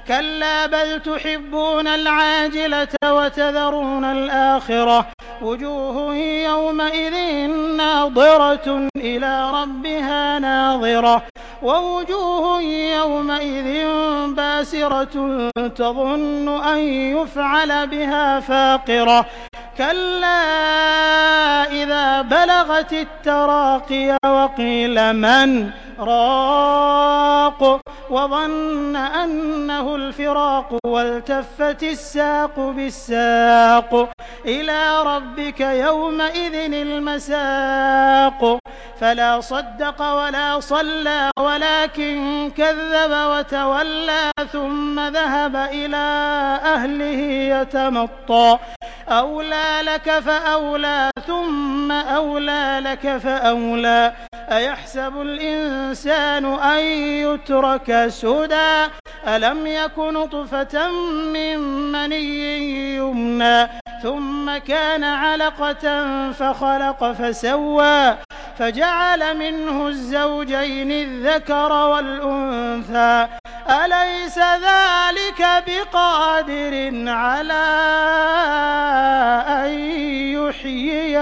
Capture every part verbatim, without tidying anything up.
كَلَّا بَلْ تُحِبُّونَ الْعَاجِلَةَ وَتَذَرُونَ الْآخِرَةَ وُجُوهٌ يَوْمَئِذٍ نَّاضِرَةٌ إِلَىٰ رَبِّهَا نَاظِرَةٌ وَوُجُوهٌ يَوْمَئِذٍ بَاسِرَةٌ تَظُنُّ أَن يُفْعَلَ بِهَا فَاقِرَةٌ كَلَّا إِذَا بَلَغَتِ التَّرَاقِيَ وَقِيلَ مَنْ ۜ رَاقٍ وَظَنَّ أَنَّهُ الْفِرَاقُ وَالْتَفَّتِ السَّاقُ بِالسَّاقِ إِلَىٰ رَبِّكَ يَوْمَئِذٍ الْمَسَاقُ فَلَا صَدَّقَ وَلَا صَلَّىٰ وَلَٰكِن كَذَّبَ وَتَوَلَّىٰ ثُمَّ ذَهَبَ إِلَىٰ أَهْلِهِ يَتَمَطَّىٰ أَوْلَىٰ لَكَ فَأَوْلَىٰ ثُمَّ أَوْلَىٰ لَكَ فَأَوْلَىٰ أَيَحْسَبُ الْإِنسَانُ أَن يُتْرَكَ سُدًى أَلَمْ يَكُ نُطْفَةً مِّن مَّنِيٍّ يُمْنَىٰ ثُمَّ كَانَ عَلَقَةً فَخَلَقَ فَسَوَّىٰ فَجَعَلَ مِنْهُ الزَّوْجَيْنِ الذَّكَرَ وَالْأُنثَىٰ أَلَيْسَ ذَٰلِكَ بِقَادِرٍ عَلَىٰ أَن يُحْيِيَ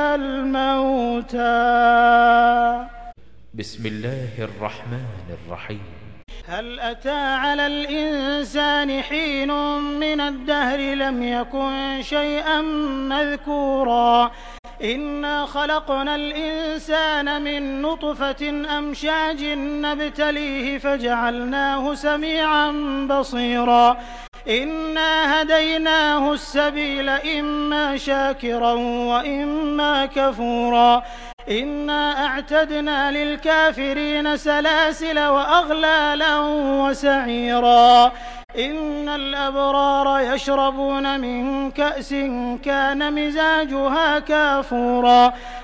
الْمَوْتَىٰ بسم الله الرحمن الرحيم هل أتى على الإنسان حين من الدهر لم يكن شيئا مذكورا إنا خلقنا الإنسان من نطفة أمشاج نبتليه فجعلناه سميعا بصيرا إنا هديناه السبيل إما شاكرا وإما كفورا إنا أعتدنا للكافرين سلاسل وأغلالا وسعيرا إن الأبرار يشربون من كأس كان مزاجها كافورا